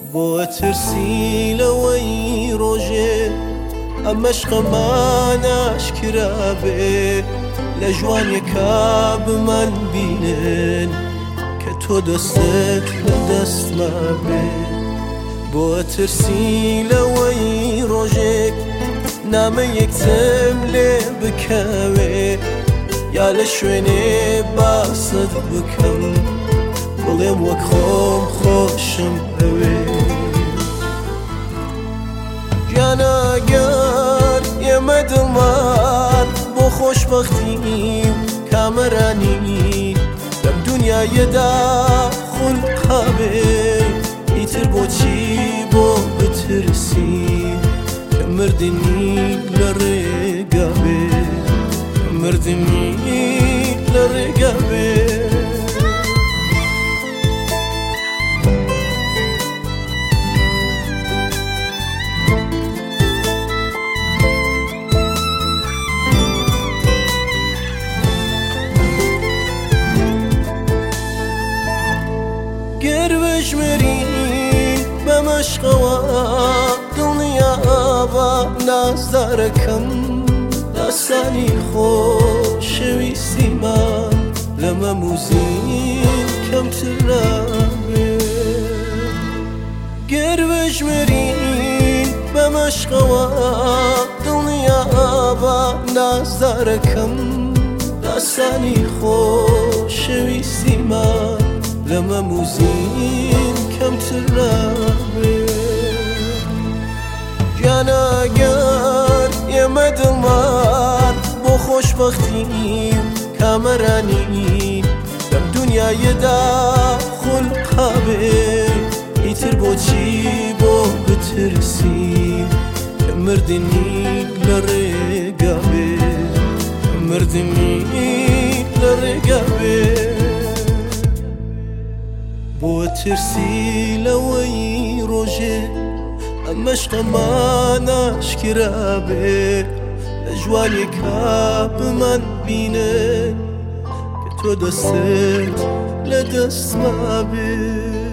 بۆ ترسی لەوەی ڕۆژێ ئەم عەشقەمان ئاشکرا بێ لە جوانیەکە بمان بینن کە تۆ دەستت لە دەستما بێ بۆ ترسی لەوەی ڕۆژێک نامە یەکتم لێ بکەوێ یا لە شوێنێ باست بکەم بڵێم وەک خۆم خۆشم ئەوێ گیانەگەر ئێمە دڵمان بۆ خۆشبەختیم کامەرانی لەم دونیایەدا خولقا بێ ئیتر بۆچی بۆ بترسی کە مردنی لە ڕێگا بێ مردنی لە ڕێگا بێ گەر بژمێری بەم عەشقەوە دڵنیابە نازدارەکەم داستانی خۆشەویستیمان لەمە موزین کەمتر نابێ گەر بژمێرین بەم عەشقەوە دڵنیابە نازدارەکەم داستانی خۆشەویستیمان لەمە موزین کەمتر نابێ گیانەگەر ئێمە دڵمان بۆ خۆشبەختیم کامەرانی لەم دونیایەدا خولقا بێ ئیتر بۆچی بۆ بترسی کە مردنی لە ڕێگا بێ مردنی لە ڕێگا بێ بۆ ترسی لەوەی ڕۆژێ ئەم عەشقەمان ئاشکرا بێ لە جوانیەکە بمان بینن کە تۆ دەستت لە دەستما بێ